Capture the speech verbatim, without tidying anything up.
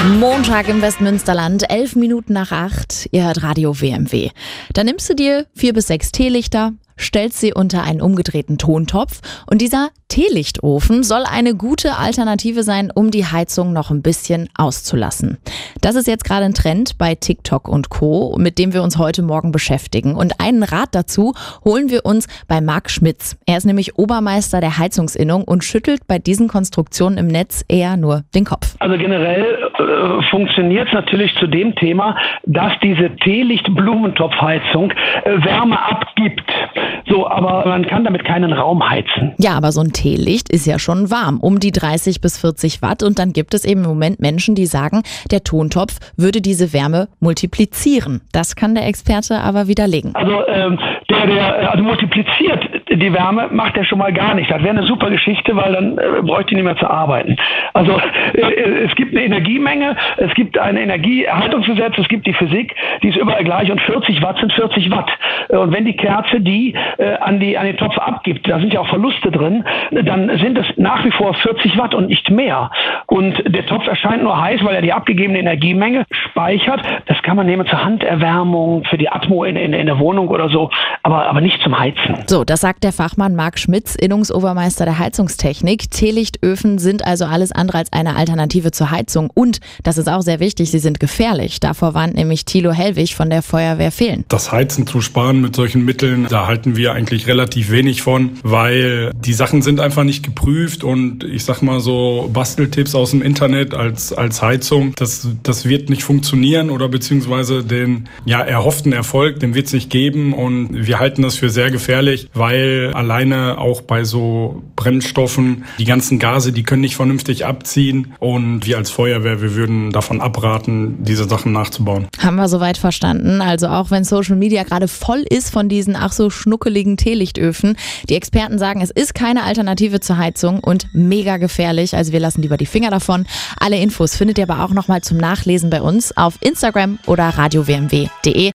Montag im Westmünsterland, elf Minuten nach acht. Ihr hört Radio W M W. Da nimmst du dir vier bis sechs Teelichter, stellst sie unter einen umgedrehten Tontopf und dieser Teelichtofen soll eine gute Alternative sein, um die Heizung noch ein bisschen auszulassen. Das ist jetzt gerade ein Trend bei TikTok und Co., mit dem wir uns heute Morgen beschäftigen. Und einen Rat dazu holen wir uns bei Marc Schmitz. Er ist nämlich Obermeister der Heizungsinnung und schüttelt bei diesen Konstruktionen im Netz eher nur den Kopf. Also generell äh, funktioniert es natürlich zu dem Thema, dass diese Teelicht-Blumentopfheizung äh, Wärme abgibt. So, aber man kann damit keinen Raum heizen. Ja, aber so ein Teelicht ist ja schon warm, um die dreißig bis vierzig Watt. Und dann gibt es eben im Moment Menschen, die sagen, der Tontopf würde diese Wärme multiplizieren. Das kann der Experte aber widerlegen. Also ähm, der, der also multipliziert die Wärme, macht er schon mal gar nicht. Das wäre eine super Geschichte, weil dann äh, bräuchte ich nicht mehr zu arbeiten. Also äh, es gibt eine Energiemenge, es gibt ein Energieerhaltungsgesetz, es gibt die Physik, die ist überall gleich und vierzig Watt sind vierzig Watt. Und wenn die Kerze die äh, an, die, an den Topf abgibt, da sind ja auch Verluste drin, dann sind es nach wie vor vierzig Watt und nicht mehr. Und der Topf erscheint nur heiß, weil er die abgegebene Energiemenge speichert. Das kann man nehmen zur Handerwärmung, für die Atmo in, in, in der Wohnung oder so, aber, aber nicht zum Heizen. So, das sagt der Fachmann Marc Schmitz, Innungsobermeister der Heizungstechnik. Teelichtöfen sind also alles andere als eine Alternative zur Heizung. Und, das ist auch sehr wichtig, sie sind gefährlich. Davor warnt nämlich Thilo Hellwig von der Feuerwehr Fehlen. Das Heizen zu sparen mit solchen Mitteln, da halten wir eigentlich relativ wenig von, weil die Sachen sind einfach nicht geprüft und ich sag mal so Basteltipps aus dem Internet als, als Heizung, das, das wird nicht funktionieren oder beziehungsweise den ja, erhofften Erfolg, den wird es nicht geben und wir halten das für sehr gefährlich, weil alleine auch bei so Brennstoffen, die ganzen Gase, die können nicht vernünftig abziehen und wir als Feuerwehr, wir würden davon abraten, diese Sachen nachzubauen. Haben wir soweit verstanden. Also auch wenn Social Media gerade voll ist von diesen ach so schnuckeligen Teelichtöfen, die Experten sagen, es ist keine Alternative zur Heizung und mega gefährlich. Also wir lassen lieber die Finger davon. Alle Infos findet ihr aber auch nochmal zum Nachlesen bei uns auf Instagram oder radio w m w punkt d e.